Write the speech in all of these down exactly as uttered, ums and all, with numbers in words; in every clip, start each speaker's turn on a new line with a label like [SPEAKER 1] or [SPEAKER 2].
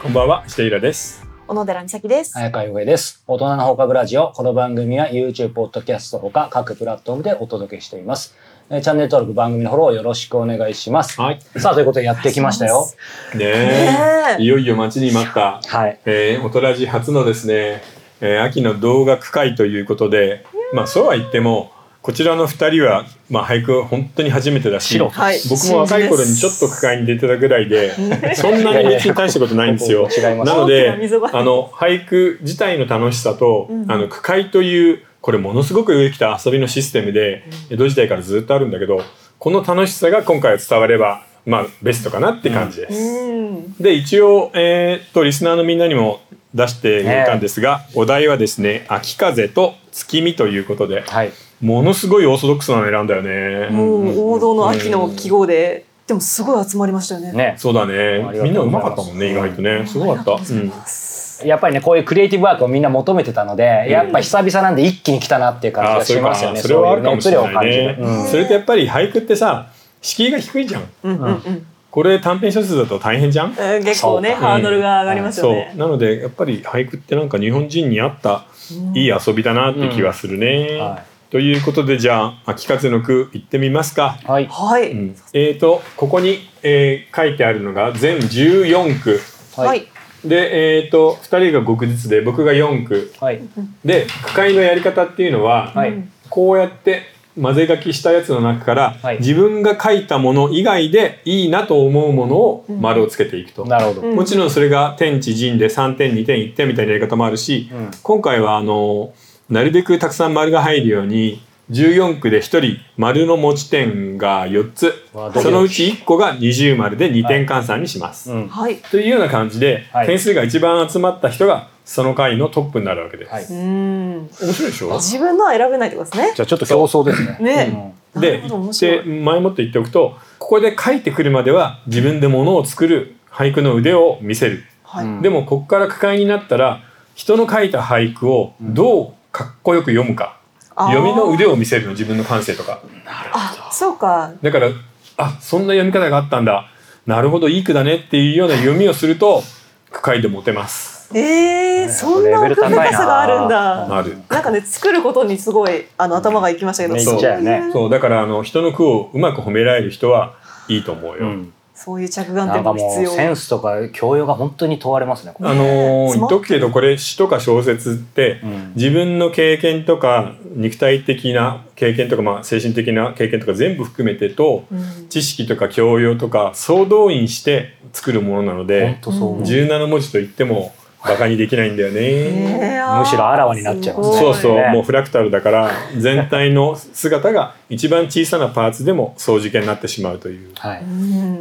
[SPEAKER 1] こんばんは、下平です。
[SPEAKER 2] 小野寺美咲です。
[SPEAKER 3] 早川洋平です。大人の放課後ラジオ。この番組は YouTube、ポッドキャストほか各プラットフォームでお届けしています。チャンネル登録、番組のフォローよろしくお願いします。
[SPEAKER 1] はい。
[SPEAKER 3] さあ、ということでやってきましたよ。
[SPEAKER 1] ねえ、ねいよいよ待ちに待った、
[SPEAKER 3] はい。
[SPEAKER 1] えー、オトラジ初のですね、えー、秋の同学会ということで、まあそうは言っても、こちらのふたりは、まあ、俳句本当に初めてだし、
[SPEAKER 2] はい、
[SPEAKER 1] 僕も若い頃にちょっと句会に出てたぐらいでそんなに別に大したことないんですよ。なのであの俳句自体の楽しさと、うん、あの句会というこれものすごく上きた遊びのシステムで、うん、江戸時代からずっとあるんだけど、この楽しさが今回は伝われば、まあ、ベストかなって感じです。うん、で一応、えー、っとリスナーのみんなにも出してみたんですが、ね、お題はですね秋風と月見ということで、はい、ものすごいオーソドックスなの選んだよね。
[SPEAKER 2] もう王道の秋の記号で、うん、でもすごい集まりましたよね。
[SPEAKER 1] ね、そうだね。みんなうまかったもんね、意外とね。すごかった。うん、
[SPEAKER 3] やっぱりねこういうクリエイティブワークをみんな求めてたので、うん、やっぱ久々なんで一気に来たなっていう感じがしますよね。
[SPEAKER 1] それはあるかもしれないね。
[SPEAKER 3] うん、
[SPEAKER 1] それとやっぱり俳句ってさ、敷居が低いじゃん。うんうんうん、これ短編小説だと大変じゃん。
[SPEAKER 2] えー、結構ねハードルが上がりますよね。
[SPEAKER 1] そうなのでやっぱり俳句ってなんか日本人に合ったいい遊びだなって気がするね。うんはい、ということでじゃあ秋風の句いってみますか。
[SPEAKER 3] はい。
[SPEAKER 2] はい。
[SPEAKER 1] うん、えーとここに、えー、書いてあるのが全じゅうよんく。
[SPEAKER 2] はい。
[SPEAKER 1] でえーとふたりがごくずつで僕がよんく。はい。で句会のやり方っていうのは、はい、こうやって混ぜ書きしたやつの中から、はい、自分が書いたもの以外でいいなと思うものを丸をつけていくと。うん、なるほど。もちろんそれが天地人でさんてんにてんいってんみたいなやり方もあるし、うん、今回はあのなるべくたくさん丸が入るようにじゅうよんくでひとり丸の持ち点がよっつ、そのうちいっこが二重丸でにてん換算にします、はい、というような感じで、はい、点数が一番集まった人がその回のトップになるわけです、はい、うん面白いでしょ。
[SPEAKER 2] 自分のは選べないってことですね。
[SPEAKER 3] じゃあちょっと競争ですね。
[SPEAKER 2] ね、
[SPEAKER 1] うん、で, で前もって言っておくと、ここで書いてくるまでは自分で物を作る俳句の腕を見せる、はい、でもここから句会になったら人の書いた俳句をどうかっこよく読むか、うん、読みの腕を見せるの、自分の感性とか。
[SPEAKER 2] なるほど。あ、そうか。
[SPEAKER 1] だからあそんな読み方があったんだ、なるほどいい句だねっていうような読みをすると句会でモテます。
[SPEAKER 2] えー、ね、そんな奥深さがあるんだ。
[SPEAKER 1] ある。
[SPEAKER 2] なんかね作ることにすごいあの頭がいきましたけど、
[SPEAKER 1] そう、ね、そうだからあの人の句をうまく褒められる人はいいと思うよ。うん、
[SPEAKER 2] そういう着眼点も必要。
[SPEAKER 3] センスとか教養が本当に問われますね。
[SPEAKER 1] あのー、言っとくけどこれ詩とか小説って、うん、自分の経験とか肉体的な経験とか、まあ、精神的な経験とか全部含めてと、うん、知識とか教養とか総動員して作るものなので、うん、じゅうななもじといってもバカにできないんだよね、
[SPEAKER 3] えー、むしろあらわになっちゃいますね。
[SPEAKER 1] そうそう、もうフラクタルだから全体の姿が一番小さなパーツでも相似形になってしまうという、はい、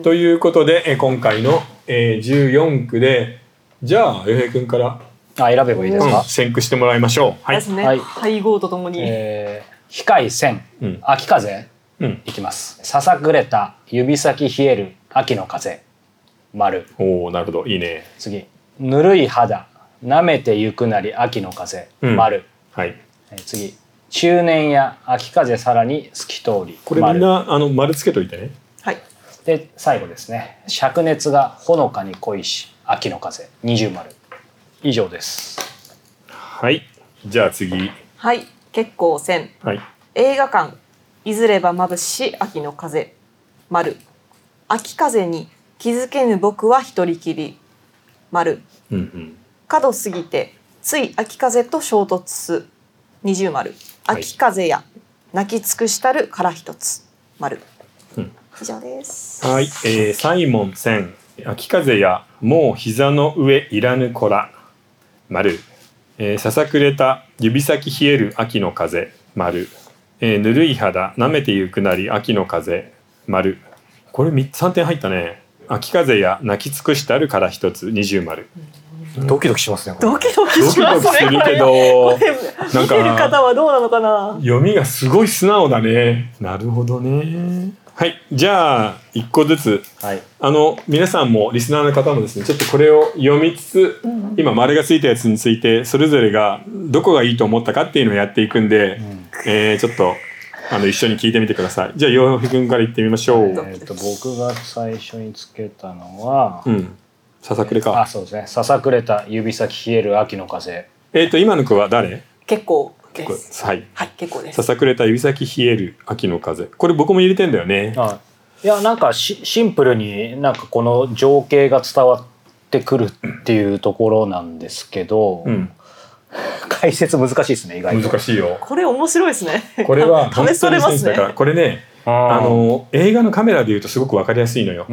[SPEAKER 1] ということで今回のじゅうよんくでじゃあ洋平くんから
[SPEAKER 3] あ選べばいいですか、うん、
[SPEAKER 1] 選句してもらいましょう。
[SPEAKER 2] はいですね、はい、配合とともに、
[SPEAKER 3] えー、光い線、うん、秋風、うん、いきます。ささくれた指先冷える秋の風丸。
[SPEAKER 1] おおなるほどいいね。
[SPEAKER 3] 次ぬるい肌舐めてゆくなり秋の風、うん、丸、はい、次中年や秋風さらに透き通り。
[SPEAKER 1] これみんなあの丸つけといてね。
[SPEAKER 2] はい。
[SPEAKER 3] で最後ですね、灼熱がほのかに恋し秋の風二重丸。以上です。
[SPEAKER 1] はい、じゃあ次。
[SPEAKER 2] はい、結構線、はい、映画館いずればまぶし秋の風丸。秋風に気づけぬ僕は一人きり丸、うんうん、角過ぎてつい秋風と衝突二重丸。秋風や泣き尽くしたるから一つ丸、うん、以上です。
[SPEAKER 1] はい、えー、サイモン千秋風やもう膝の上いらぬ子ら丸、えー、ささくれた指先冷える秋の風丸、えー、ぬるい肌舐めてゆくなり秋の風丸。これさんてん入ったね。秋風や泣き尽くしたるから一つ二重丸。
[SPEAKER 3] ドキドキしますね。
[SPEAKER 2] ドキドキしますね。
[SPEAKER 1] ドキドキするけど
[SPEAKER 2] 見てる方はどうなのかな。
[SPEAKER 1] 読みがすごい素直だね。なるほどね。はい、じゃあいっこずつ、はい、あの皆さんもリスナーの方もですねちょっとこれを読みつつ、うん、今丸がついたやつについてそれぞれがどこがいいと思ったかっていうのをやっていくんで、うん、えー、ちょっとあの一緒に聞いてみてください。じゃあ洋平くんから言ってみましょう。
[SPEAKER 3] えー、と僕が最初につけたのは、うん、
[SPEAKER 1] ささくれか。
[SPEAKER 3] あ、そうですね。ささくれた指先冷える秋の風。
[SPEAKER 1] えっと今の句は誰？
[SPEAKER 2] 結構
[SPEAKER 1] 結構です。はい。
[SPEAKER 2] はい、結構です。
[SPEAKER 1] ささくれた指先冷える秋の風。これ僕も入れてんだよね。
[SPEAKER 3] はい。いやなんかシシンプルになんかこの情景が伝わってくるっていうところなんですけど、うん、解説難しいですね意外と。
[SPEAKER 1] 難しいよ。
[SPEAKER 2] これ面白いですね。
[SPEAKER 1] これは
[SPEAKER 2] 試されますね。
[SPEAKER 1] だからこれね、あの映画のカメラでいうとすごくわかりやすいのよ。うん、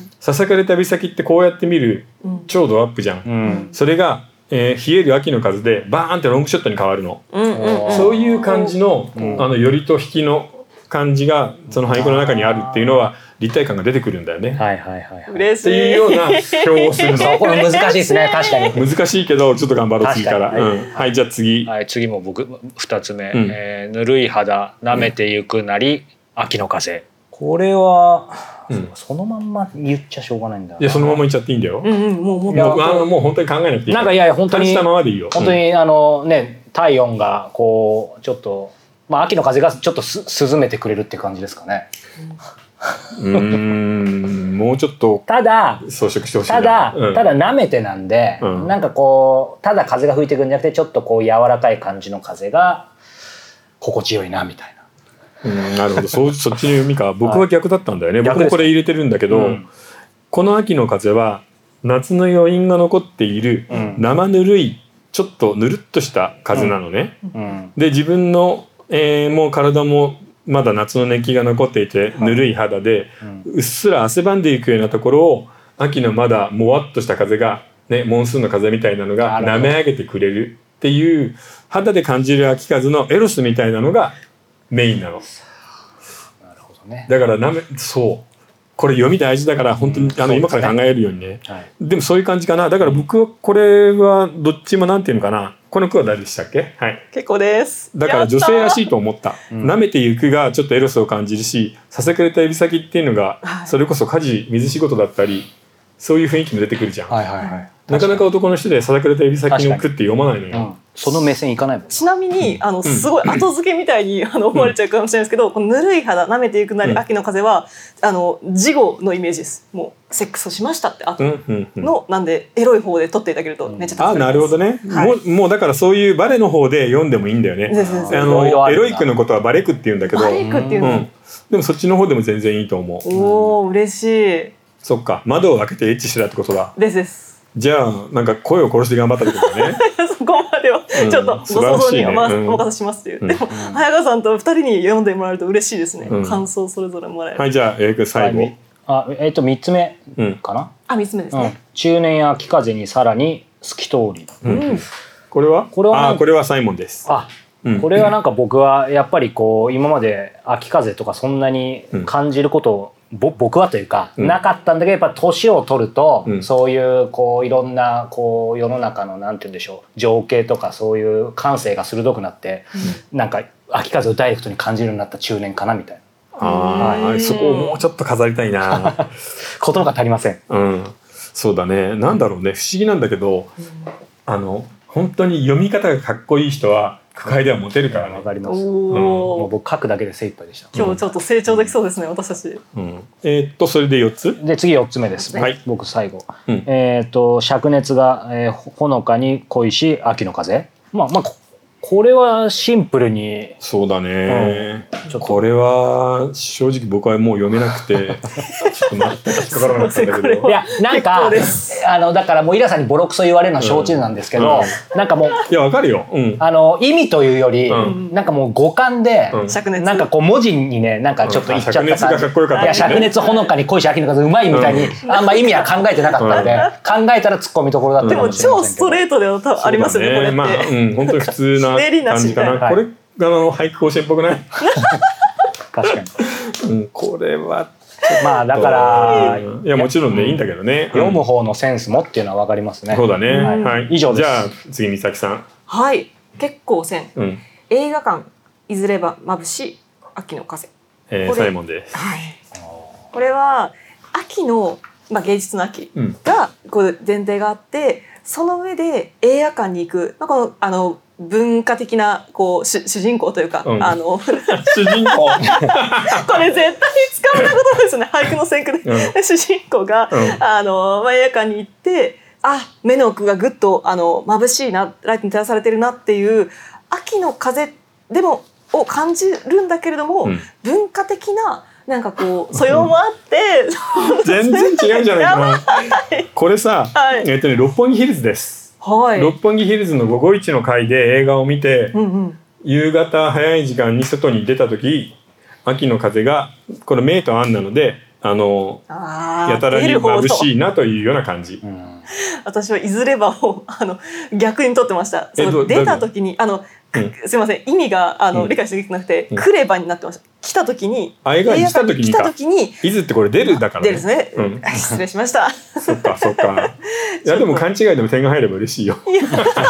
[SPEAKER 1] ささくれた指先ってこうやって見る超ドアップじゃん。うん、それが、えー、冷える秋の風でバーンってロングショットに変わるの。うんうんうん、そういう感じの、うん、あの寄りと引きの感じがその俳句の中にあるっていうのは立体感が出てくるんだよね。
[SPEAKER 3] はいはいはい、はい。
[SPEAKER 2] 嬉しい。
[SPEAKER 1] っていうような表をするの。
[SPEAKER 3] そうこれ難しいですね確かに。
[SPEAKER 1] 難しいけどちょっと頑張ろう次から。はい、うん、はい、じゃあ次。
[SPEAKER 3] はい、次も僕二つ目、うん、えー、ぬるい肌舐めてゆくなり、うん、秋の風。これは、うん、そのまんま言っちゃしょうがないんだ。
[SPEAKER 1] いやそのまま言っちゃっていいんだよ。
[SPEAKER 2] うんうん、もうもう
[SPEAKER 1] もうあのもう本当に考えなくていい。
[SPEAKER 3] なんかいやいや本当に
[SPEAKER 1] 感じたままでいいよ。
[SPEAKER 3] 本当に、うん、あのね体温がこうちょっと。まあ、秋の風がちょっとす涼めてくれるって感じですかね。
[SPEAKER 1] うーんもうちょっと
[SPEAKER 3] ただ
[SPEAKER 1] 装飾してほしいな。
[SPEAKER 3] ただ、
[SPEAKER 1] うん、
[SPEAKER 3] ただ舐めてなんで、うん、なんかこうただ風が吹いてくるんじゃなくてちょっとこう柔らかい感じの風が心地よいなみたい
[SPEAKER 1] な。うん、なるほどそ, そっちの読みか。僕は逆だったんだよね。僕もこれ入れてるんだけど、うん、この秋の風は夏の余韻が残っている生ぬるいちょっとぬるっとした風なのね。うんうん、で自分のえー、もう体もまだ夏の熱気が残っていてぬるい肌で、うん、うっすら汗ばんでいくようなところを秋のまだもわっとした風が、ね、モンスーンの風みたいなのが舐め上げてくれるっていう肌で感じる秋風のエロスみたいなのがメインなの。
[SPEAKER 3] なるほどね。
[SPEAKER 1] だからなめそうこれ読み大事だから本当に、うん、あの今から考えるようにね、はい、でもそういう感じかな。だから僕はこれはどっちもなんていうのかな。この句は誰でしたっけ？はい。
[SPEAKER 2] 結構です。
[SPEAKER 1] だから女性らしいと思った。舐めていくがちょっとエロスを感じるし、ささくれた指先っていうのがそれこそ家事水仕事だったりそういう雰囲気も出てくるじゃん。
[SPEAKER 3] はいはいはい。
[SPEAKER 1] なかなか男の人でささくれた指先の句って読まないのよ。
[SPEAKER 3] うん、その目線いかないもん。
[SPEAKER 2] ちなみにあのすごい後付けみたいにあの思われちゃうかもしれないですけど、うん、このぬるい肌舐めていくなり、うん、秋の風はあの事後のイメージです。もうセックスをしましたって後の、うんうんうん、なんでエロい方で撮っていただけるとめっちゃ助かります。
[SPEAKER 1] あ、なるほどね、はい、もう、もうだからそういうバレの方で読んでもいいんだよね。あのエロい句のことはバレ句って言うんだけど、
[SPEAKER 2] バレ句っていうの、うん、
[SPEAKER 1] でもそっちの方でも全然いいと思う。
[SPEAKER 2] おお、嬉しい。
[SPEAKER 1] そっか、窓を開けてエッチしてたってことだ。
[SPEAKER 2] ですです。
[SPEAKER 1] じゃあなんか声を殺して頑張ったってことだね。
[SPEAKER 2] そこまではちょっとご想像にお任せしますっていう、うん、でも、うん、早川さんとふたりに読んでもらえると嬉しいですね、うん、感想それぞれもらえる。
[SPEAKER 1] はい、じゃあ、えー、最後、
[SPEAKER 3] あ、えっ、ー、とみっつめかな、うん、
[SPEAKER 2] あ、みっつめですね、うん、
[SPEAKER 3] 中年や秋風にさらに透き通り、
[SPEAKER 1] うんうん、これはこれはあこれはサイモンです。
[SPEAKER 3] あ、うん、これはなんか僕はやっぱりこう今まで秋風とかそんなに感じることを、うん、ぼ僕はというか、うん、なかったんだけどやっぱ年を取ると、うん、そういうこういろんなこう世の中のなんて言うんでしょう情景とかそういう感性が鋭くなって、うん、なんか秋風をダイレクトに感じるようになった中年かなみたいな。
[SPEAKER 1] あ、はい、そこをもうちょっと飾りたいな。
[SPEAKER 3] 言葉が足りません。
[SPEAKER 1] うん、そうだね。なんだろうね、不思議なんだけど、うん、あの本当に読み方がかっこいい人は句会ではモテるからね。
[SPEAKER 3] わかります。うん、もう僕書くだけで精一杯でした。
[SPEAKER 2] 今日ちょっと成長できそうですね、うん、私たち。
[SPEAKER 1] うん、えー、っとそれでよっつ
[SPEAKER 3] で次よっつめですね。はい、僕最後。うん、えー、っと灼熱が、えー、ほのかに恋し秋の風。まあまあこれはシンプルに。
[SPEAKER 1] そうだね、うん、ちょっとこれは正直僕はもう読めなくてちょっと待ってかからなかったんだけど。
[SPEAKER 3] いやなんかあのだからもうイラさんにボロクソ言われるのは承知なんですけど、うん、なんかもう
[SPEAKER 1] いやわかるよ、うん、
[SPEAKER 3] あの意味というより、うん、なんかもう五感で、うん、なんかこう文字にねなんかちょっと言っちゃった感じ、うん、灼熱がかっこよかった、ね、いや灼熱ほのかに恋し秋の風うまいみたいに、うん、あんま意味は考えてなかったんで、うん、考えたらツッコミどころだったかもしれませんけど。でも超ストレートでは多分ありますよね、これって。まあ、うん、
[SPEAKER 1] 本当に普通な感じかな。これがの俳句甲子園っぽくない？
[SPEAKER 3] 確かに、
[SPEAKER 1] うん、これは
[SPEAKER 3] まあだから
[SPEAKER 1] いやもちろんねいいんだけどね、
[SPEAKER 3] 読む方のセンスもっていうのは分かりますね。
[SPEAKER 1] そうだね、はいはい、
[SPEAKER 3] 以上です。
[SPEAKER 1] じゃあ次美咲さん。
[SPEAKER 2] はい、結構線、うん、映画館いずれば眩しい秋の風、
[SPEAKER 1] えー、サイモンです、
[SPEAKER 2] はい、これは秋の、まあ、芸術の秋がこう前提があって、その上で映画館に行く、まあ、このあの文化的なこう主人公というか、うん、あの
[SPEAKER 1] 主人公
[SPEAKER 2] これ絶対使わないことですね俳句の選句で、うん、主人公が、うん、あのまあ、映画館に行ってあ目の奥がぐっとあの眩しいなライトに照らされてるなっていう秋の風でもを感じるんだけれども、うん、文化的ななんかこう素養もあって
[SPEAKER 1] 全然違うじゃないかなこれさ、はい、えっとね六本木ヒルズです、はい、六本木ヒルズの午後一の会で映画を見て、うんうん、夕方早い時間に外に出た時秋の風がこれメイとアンなのであのあやたらに眩しいなというような感じ、うん、
[SPEAKER 2] 私はいずればをあの逆に取ってました。その出た時にあの、うん、すいません意味があの、うん、理解してきてなくて、うん、来ればになってました。来た時に
[SPEAKER 1] あ映画に来た時にか来た時に
[SPEAKER 2] い
[SPEAKER 1] ずってこれ出るだからね。
[SPEAKER 2] 出るですね、うん、失礼しました
[SPEAKER 1] そっかそっかいやでも勘違いでも点が入れば嬉しいよ優し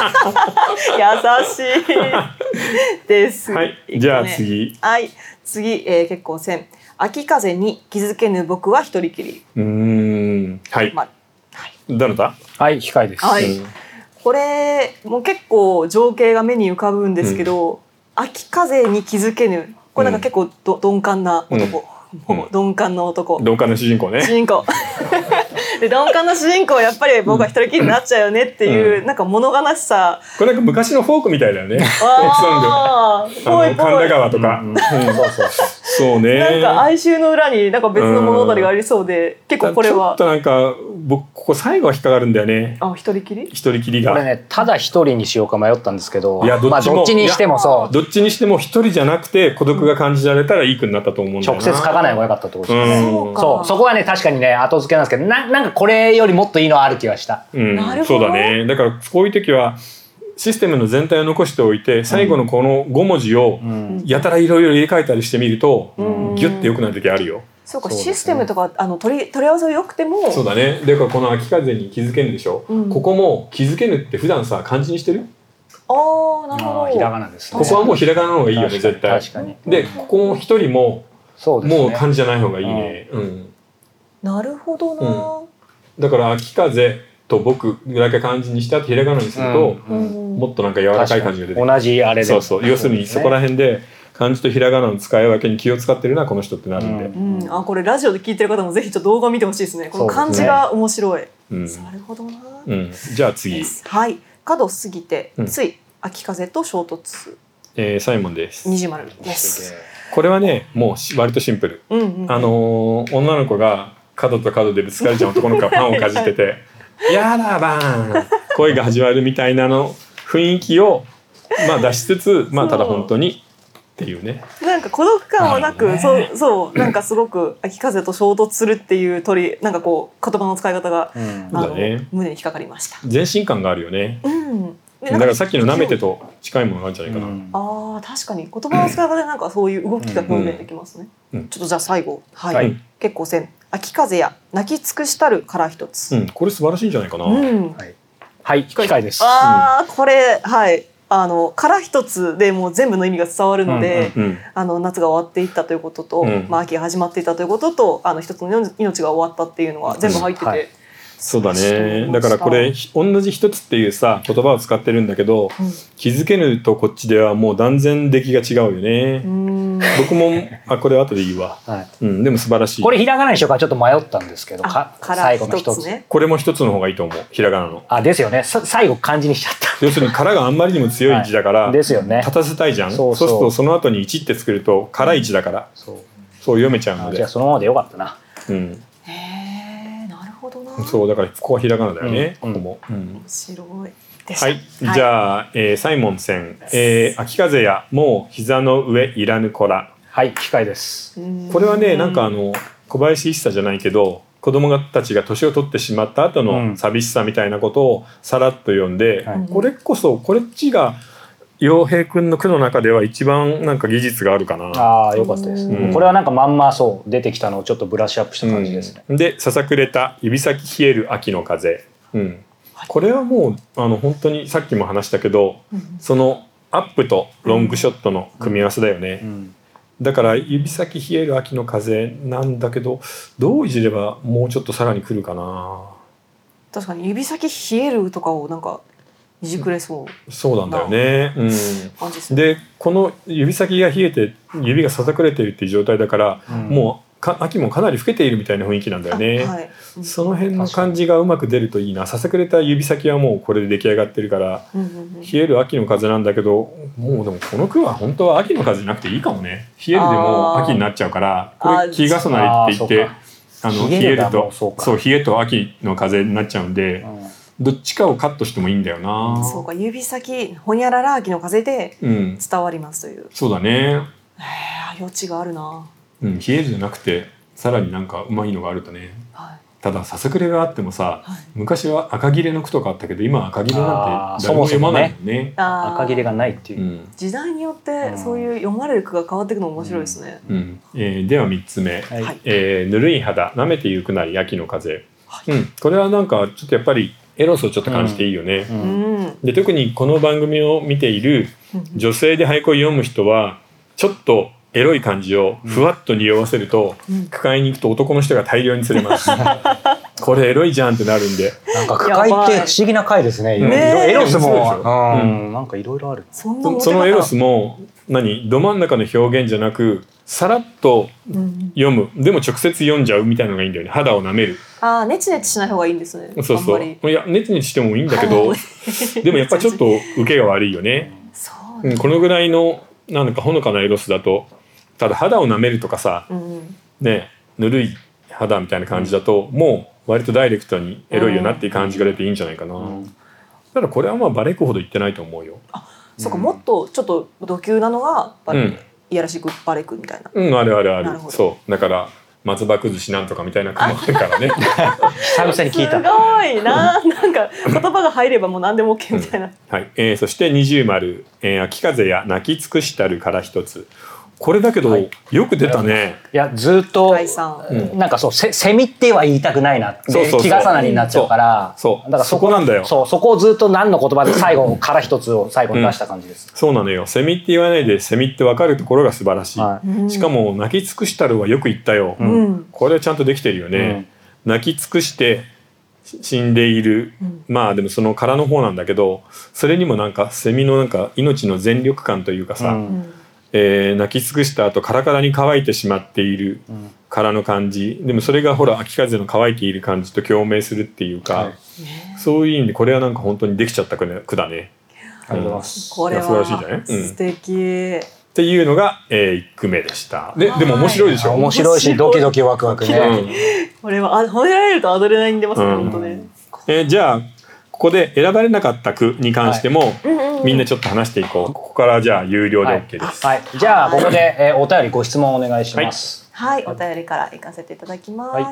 [SPEAKER 2] いです
[SPEAKER 1] はい、じゃあ次
[SPEAKER 2] はい次、えー、結構線秋風に気づけぬ僕は一人きり。
[SPEAKER 1] うーんはい、まあはい、どなた
[SPEAKER 3] はい控えです、
[SPEAKER 2] はいうん、これもう結構情景が目に浮かぶんですけど、うん、秋風に気づけぬこれなんか結構ど、うん、鈍感な男、うん、もう鈍感な男
[SPEAKER 1] 鈍感な主人公ね
[SPEAKER 2] 主人公で鈍感な主人公はやっぱり僕は一人きりになっちゃうよねっていう、うん、なんか物悲しさ
[SPEAKER 1] これなんか昔のフォークみたいだよねフォークソング神田川とか、うんうん、そうそうそうそうね
[SPEAKER 2] なんか哀愁の裏になんか別の物語がありそうで、うん、結構これは
[SPEAKER 1] ちょっとなんか僕ここ最後は引っかかるんだよね。
[SPEAKER 2] あ一人きり
[SPEAKER 1] 一人きりが
[SPEAKER 3] これねただ一人にしようか迷ったんですけど
[SPEAKER 1] いやどっちも、
[SPEAKER 3] まあ、どっちにしてもそう
[SPEAKER 1] どっちにしても一人じゃなくて孤独が感じられたらいい句になったと思うんだよな。
[SPEAKER 3] 直接書かない方が良かったってことですね、うん、そうそうそこはね確かにね後付けなんですけど な, なんかこれよりもっといいのはある気がした、
[SPEAKER 1] うん、なるほどそうだね。だからこういう時はシステムの全体を残しておいて最後のこのご文字をやたらいろいろ入れ替えたりしてみると、うん、ギュッて良くなる時あるよ。
[SPEAKER 2] そうか、そうですね、システムとかあの取り、取り合わせが良くても
[SPEAKER 1] そうだね。だからこの秋風に気づけぬでしょ、うん、ここも気づけぬって普段さ漢字にしてる。
[SPEAKER 2] ああなるほど。
[SPEAKER 3] ひらがなですね。
[SPEAKER 1] ここはもうひらがなの方がいいよね絶対。
[SPEAKER 3] 確かに。
[SPEAKER 1] でここも一人も
[SPEAKER 3] そうですね、
[SPEAKER 1] もう漢字じゃない方がいいね、うん、
[SPEAKER 2] なるほどな、うん、
[SPEAKER 1] だから秋風と僕だけ漢字にしてあってひらがなにすると、うんうん、もっとなんか柔らかい感じが出てくる。
[SPEAKER 3] 同じあれで
[SPEAKER 1] そうそう要するにそこら辺で漢字とひらがなの使い分けに気を使ってるなこの人ってなるんで、
[SPEAKER 2] うんうん、あこれラジオで聞いてる方もぜひちょっと動画見てほしいですね。この漢字が面白い、ねうん、なるほどな、
[SPEAKER 1] うん、じゃあ次
[SPEAKER 2] はい角過ぎて、うん、つい秋風と衝突、
[SPEAKER 1] えー、サイモンです
[SPEAKER 2] 二重丸です。
[SPEAKER 1] これはねもう割とシンプル、うんうんうん、あのー、女の子が角と角でぶつかれちゃう男の子がパンをかじっててやだバーン恋が始まるみたいなの雰囲気をまあ出しつつまあただ本当にっていうね
[SPEAKER 2] なんか孤独感はなく、ね、そうそうなんかすごく秋風と衝突するっていう鳥なんかこう言葉の使い方が、うん、あのね、胸に引っかかりました。
[SPEAKER 1] 全身感があるよね、うんだからさっきの舐めてと近いものがあるんじゃないかな、うん、
[SPEAKER 2] あ確かに言葉の使い方でなんかそういう動きが表現できますね、うんうん、ちょっとじゃあ最後、はいはい、結構線秋風や泣き尽くしたるから一つ、
[SPEAKER 1] うん、これ素晴らしいんじゃないかな、うん
[SPEAKER 3] はい、はい、機械です。
[SPEAKER 2] あ、うん、これはいあのから一つでもう全部の意味が伝わるので、うんうん、あの夏が終わっていったということと、うんまあ、秋が始まっていたということとあの一つの命が終わったっていうのは全部入ってて、うんはい
[SPEAKER 1] そうだね。だからこれ同じ一つっていうさ言葉を使ってるんだけど、うん、気づけぬとこっちではもう断然出来が違うよね。うん僕もあこれ後でいいわ、はいうん、でも素晴らしい。
[SPEAKER 3] これひらがなにしようかちょっと迷ったんですけどか最後の一つ、ね、
[SPEAKER 1] これも一つの方がいいと思うひらがなの。
[SPEAKER 3] あですよね最後漢字にしちゃった
[SPEAKER 1] 要するに殻があんまりにも強い字だから、はい、
[SPEAKER 3] ですよね、
[SPEAKER 1] 立たせたいじゃん。そうそうそうするとその後にいちって作ると殻いちだから、うん、そうそう読めちゃうので
[SPEAKER 3] じゃあそのままでよかったな。
[SPEAKER 1] うん
[SPEAKER 2] な
[SPEAKER 1] そうだからここはひらがなだよね、うん、ここも、うん、
[SPEAKER 2] 面白いで
[SPEAKER 1] はい、はい、じゃあ、えー、サイモンさん、えー、秋風やもう膝の上いらぬ子ら。
[SPEAKER 3] はい機械です。
[SPEAKER 1] これはねなんかあの小林一茶じゃないけど子供たちが年を取ってしまった後の寂しさみたいなことをさらっと読んで、うん、これこそこれっちが陽平くんの句の中では一番なんか技術があるかな。
[SPEAKER 3] ああよかったです、うん、これはなんかまんまそう出てきたのをちょっとブラッシュアップした感じですね、
[SPEAKER 1] うん、でささくれた指先冷える秋の風、うん、これはもうあの本当にさっきも話したけど、うん、そのアップとロングショットの組み合わせだよね、うんうん、だから指先冷える秋の風なんだけどどういじればもうちょっとさらに来るかな。
[SPEAKER 2] 確かに指先冷えるとかをなんかいじくれそう、
[SPEAKER 1] うん、そうなんだよね、うん、
[SPEAKER 2] で
[SPEAKER 1] この指先が冷えて指がささくれているっていう状態だから、うん、もうか秋もかなり老けているみたいな雰囲気なんだよね、はいうん、その辺の感じがうまく出るといいな。ささくれた指先はもうこれで出来上がってるから、うんうんうん、冷える秋の風なんだけど、もうでもこの句は本当は秋の風じゃなくていいかもね。冷えるでも秋になっちゃうから、これ季重なりって言ってあの冷えるとそうそう冷えと秋の風になっちゃうんで、うん、どっちかをカットしてもいいんだよな。
[SPEAKER 2] そうか、指先ほにゃらら秋の風で伝わりますという、うん、
[SPEAKER 1] そうだね。
[SPEAKER 2] へえ、余地があるな。
[SPEAKER 1] うん、冷えるじゃなくてさらになんかうまいのがあるとね、はい、ただささくれがあってもさ、はい、昔は赤切れの句とかあったけど今は赤切れなんて誰も読まないもんね。
[SPEAKER 3] ね赤切れがないっていう、うん、
[SPEAKER 2] 時代によってそういう読まれる句が変わっていくの面白いですね、
[SPEAKER 1] うんうんえー、ではみっつめ、はいえー、ぬるい肌舐めてゆくなり秋の風、はいうん、これはなんかちょっとやっぱりエロスをちょっと感じていいよね、うんうん、で特にこの番組を見ている女性で俳句を読む人はちょっとエロい感じをふわっと匂わせると、うん、句会に行くと男の人が大量に釣れます、うん、これエロいじゃんってなるんで、
[SPEAKER 3] なんか句会って不思議な会ですね。エロスも、うん、なんかいろいろある。
[SPEAKER 1] そ, そのエロスも何ど真ん中の表現じゃなくさらっと読む、うん、でも直接読んじゃうみたいなのがいいんだよね。肌を舐める。
[SPEAKER 2] ああ、ネチネチしない方がいいんですね。
[SPEAKER 1] そうそう。いやネチネチしてもいいんだけどでもやっぱちょっと受けが悪いよね。そうね、このぐらいのなんかほのかなエロスだと、ただ肌を舐めるとかさ、うん、ねぬるい肌みたいな感じだと、うん、もう割とダイレクトにエロいよなっていう感じが出ていいんじゃないかな、うん、ただこれはまあバレクほど言ってないと思うよ。
[SPEAKER 2] あ、そうか、もっとちょっと度級なのがバレ、うん、いやらしくバレクみたいな。
[SPEAKER 1] うん、あるあるある。そうだから松葉崩しなんとかみたいなのもあるからね
[SPEAKER 3] 久々に聞いた。
[SPEAKER 2] すごいな、なんか言葉が入ればもう何でも OK みたいな、うん
[SPEAKER 1] はいえー、そして二重丸、えー、秋風や泣き尽くしたるから一つ。これだけど、はい、よく出たね。
[SPEAKER 3] いやずっと、うん、なんかそうせセミっては言いたくないなって気重なりになっちゃうから、
[SPEAKER 1] そうそうだからそこなんだよ。
[SPEAKER 3] そうそこをずっと何の言葉で最後から一つを最後に出した感じです、
[SPEAKER 1] うん、そうなのよ。セミって言わないでセミって分かるところが素晴らしい、はい、しかも泣き尽くしたるはよく言ったよ、うん、これちゃんとできてるよね、うん、泣き尽くして死んでいる、うん、まあでもその殻の方なんだけど、それにもなんかセミのなんか命の全力感というかさ、うんえー、泣き尽くした後カラカラに乾いてしまっている殻の感じ、でもそれがほら秋風の乾いている感じと共鳴するっていうか、はい、そういう意味でこれはなんか本当にできちゃった句だね。
[SPEAKER 2] ありがとうございます。これは素晴らしいじゃない、うん、素敵
[SPEAKER 1] っていうのが、えー、いっ句目でした。で、でも面白いでしょ。
[SPEAKER 3] 面白いしドキドキワクワクね、うん、
[SPEAKER 2] これは褒められるとアドレナリン出ますね、うん、本当ね、
[SPEAKER 1] えー、じゃあここで選ばれなかった句に関しても、はい、みんなちょっと話していこう。ここからじゃあ有料で OK です、
[SPEAKER 3] はいはい、じゃあここで、えー、お便りご質問お願いします。
[SPEAKER 2] はい、はい、お便りから行かせていただきます。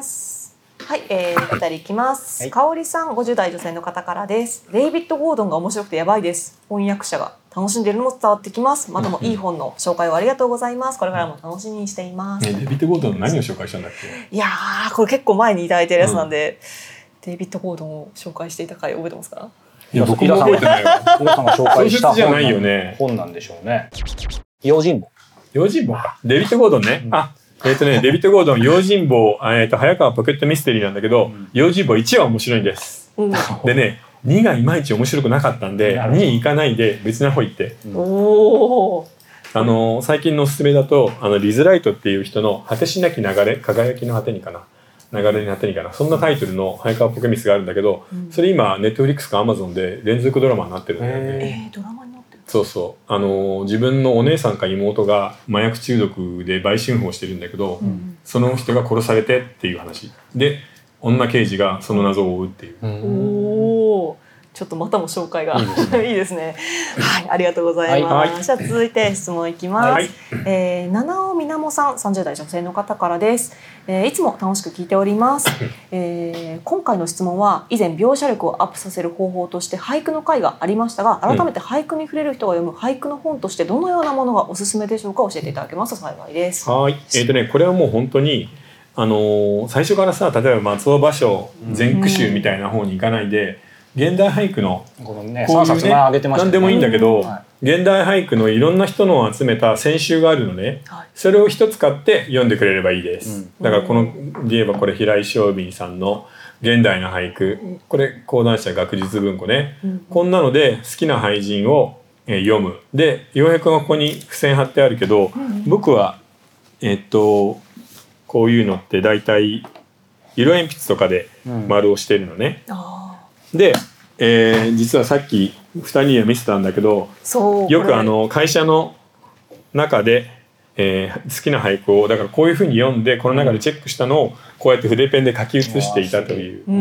[SPEAKER 2] はい、はい、えー、お便りいきます、はい、かおりさんごじゅう代女性の方からです。デイビッド・ゴードンが面白くてやばいです。翻訳者が楽しんでいるのも伝わってきます。またもいい本の紹介をありがとうございます。これからも楽しみにしています、
[SPEAKER 1] ね、デイビッド・ゴードンの何を紹介したんだっけ。
[SPEAKER 2] いやー、これ結構前にいただいてるやつなんで、うん、デイビッド・ゴードンを紹介していた回覚えてますか。
[SPEAKER 1] いや僕も覚えてないわ。
[SPEAKER 3] 皆さんが紹介した
[SPEAKER 1] じゃないよね。
[SPEAKER 3] 本なんでしょうね。用心棒。
[SPEAKER 1] 用心棒か。デビッド・ゴードンね。うん、あ、えっ、ー、とね、デビッド・ゴードン用心棒、えっ、ー、と早川ポケットミステリーなんだけど、うん、用心棒いちは面白いんです。うん、でね、にがいまいち面白くなかったんで、に行かないで別な方行って。うん、おあの最近のおすすめだと、あのリズライトっていう人の果てしなき流れ、輝きの果てにかな。流れになってにかな、そんなタイトルの早川ポケミスがあるんだけど、うん、それ今ネットフリックスかアマゾンで連続ドラマになってるんだよね。
[SPEAKER 2] えー、ドラマになってる。
[SPEAKER 1] そうそう、あの自分のお姉さんか妹が麻薬中毒で売春婦をしてるんだけど、うん、その人が殺されてっていう話で、女刑事がその謎を追うっていう、うん、
[SPEAKER 2] おー、ちょっとまたも紹介がいいですね。いいですね。はい、ありがとうございます。はいはい、じゃあ続いて質問いきます。はい、えー、七尾みなもさん、さんじゅう代女性の方からです。えー、いつも楽しく聞いております。えー、今回の質問は以前描写力をアップさせる方法として俳句の回がありましたが、改めて俳句に触れる人が読む俳句の本としてどのようなものがおすすめでしょうか。教えていただけますと幸いです。
[SPEAKER 1] はい。えーとね、これはもう本当に。あのー、最初からさ、例えば松尾芭蕉全句集みたいな方に行かないで、現代俳句のこういうね、何でもいいんだけど、はい、現代俳句のいろんな人のを集めた選集があるのね、はい、それを一つ買って読んでくれればいいです、うん、だからこので言えばこれ平井昌敏さんの現代の俳句、これ講談社学術文庫ね、うん、こんなので好きな俳人を読む。で洋平君はここに付箋貼ってあるけど、うん、僕はえっとこういうのって大体色鉛筆とかで丸をしてるのね、うん、で、えー、実はさっきふたりには見せたんだけど、よくあの会社の中で、えー、好きな俳句をだからこういうふうに読んでこの中でチェックしたのをこうやって筆ペンで書き写していたという、うん、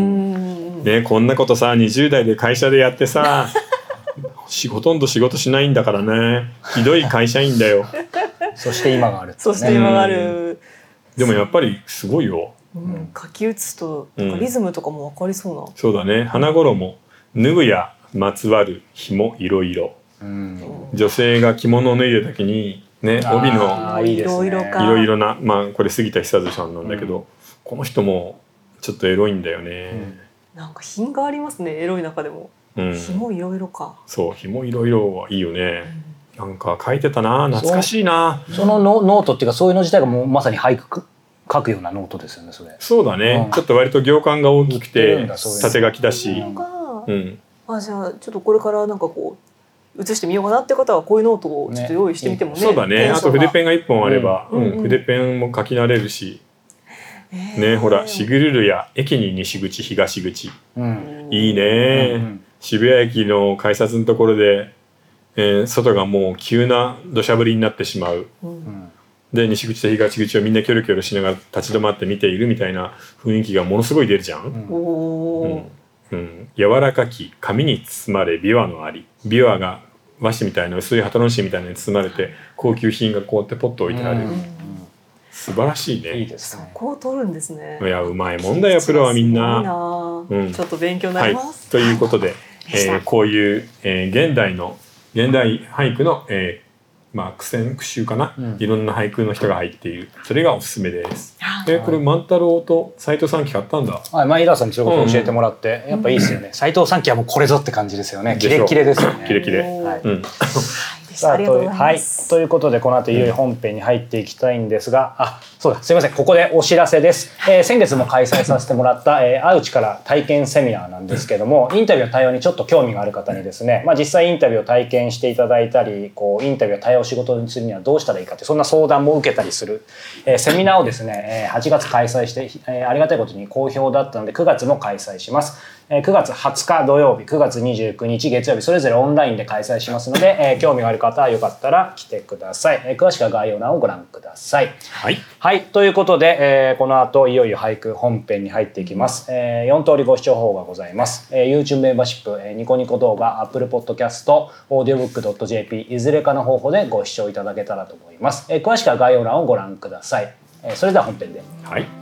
[SPEAKER 1] ね、こんなことさにじゅう代で会社でやってさほとんど仕事しないんだからね、ひどい会社員だよ
[SPEAKER 3] そして今がある、ね、
[SPEAKER 2] そして今がある。
[SPEAKER 1] でもやっぱりすごいよ、
[SPEAKER 2] うん、書き写すとリズムとかも分かりそうな、うん、
[SPEAKER 1] そうだね。花衣脱ぐやまつわる紐いろいろ、女性が着物を脱いでた時にね、帯のいろいろな、まあこれ杉田久嗣さんなんだけど、うん、この人もちょっとエロいんだよね、
[SPEAKER 2] うん、なんか品がありますね、エロい中でも。うん、紐いろいろか。
[SPEAKER 1] そう、紐いろいろはいいよね、うん、なんか書いてたな、懐かしいな。
[SPEAKER 3] そのノートっていうかそういうの自体がもうまさに俳句書くようなノートですよね、それ。
[SPEAKER 1] そうだね、うん、ちょっと割と行間が大きくて縦書きだし、
[SPEAKER 2] うん、あ、じゃあちょっとこれからなんかこう写してみようかなって方はこういうノートをちょっと用意してみてもね。
[SPEAKER 1] そうだね。あと筆ペンがいっぽんあれば、うんうん、筆ペンも書き慣れるし、えー、ね、ほらしぐるるや駅に西口東口、うん、いいね、うんうん、渋谷駅の改札のところで、えー、外がもう急な土砂降りになってしまう、うん、で西口と東口をみんなキョロキョロしながら立ち止まって見ているみたいな雰囲気がものすごい出るじゃん、うんうんうん、柔らかき紙に包まれ琵琶のあり、琵琶が和紙みたいな薄い旗の紙みたいなのに包まれて高級品がこうやってポッと置いてある、うんうん、素晴らしいね。
[SPEAKER 3] いいですね。
[SPEAKER 2] そこを取るんですね。
[SPEAKER 1] いや、うまいもんだよプロはみんな。
[SPEAKER 2] うん、ちょっと勉強になります、
[SPEAKER 1] はい、ということで、えー、こういう、えー、現代の現代俳句の、えーまあ、苦戦句集かな、うん、いろんな俳句の人が入っている、それがおすすめです。えー、これ万太郎と斉藤三喜買ったんだ。
[SPEAKER 3] はい、前田さんにちょっと教えてもらって、うん、やっぱいいですよね。斉藤三喜はもうこれぞって感じですよね。キレッキレですよね。
[SPEAKER 1] キレキレ。はい。うん
[SPEAKER 2] ありがとうございます。
[SPEAKER 3] はい、ということでこの後いよいよ本編に入っていきたいんですが、あ、そうだ、すいません、ここでお知らせです。えー、先月も開催させてもらった、えー、あうちから体験セミナーなんですけども、インタビュー対応にちょっと興味がある方にですね、まあ、実際インタビューを体験していただいたり、こうインタビューを対応仕事にするにはどうしたらいいかってそんな相談も受けたりする、えー、セミナーをですね、はちがつ開催して、えー、ありがたいことに好評だったのでくがつも開催します。くがつはつか土曜日、くがつにじゅうくにち月曜日、それぞれオンラインで開催しますので、えー、興味がある方はよかったら来てください。えー、詳しくは概要欄をご覧ください。
[SPEAKER 1] はい。
[SPEAKER 3] はい、ということで、えー、この後いよいよ俳句本編に入っていきます。えー、よん通りご視聴方法がございます。えー、YouTube メンバーシップ、えー、ニコニコ動画、Apple Podcast、オーディオブックドットジェーピー いずれかの方法でご視聴いただけたらと思います。えー、詳しくは概要欄をご覧ください。えー、それでは本編で。
[SPEAKER 1] はい。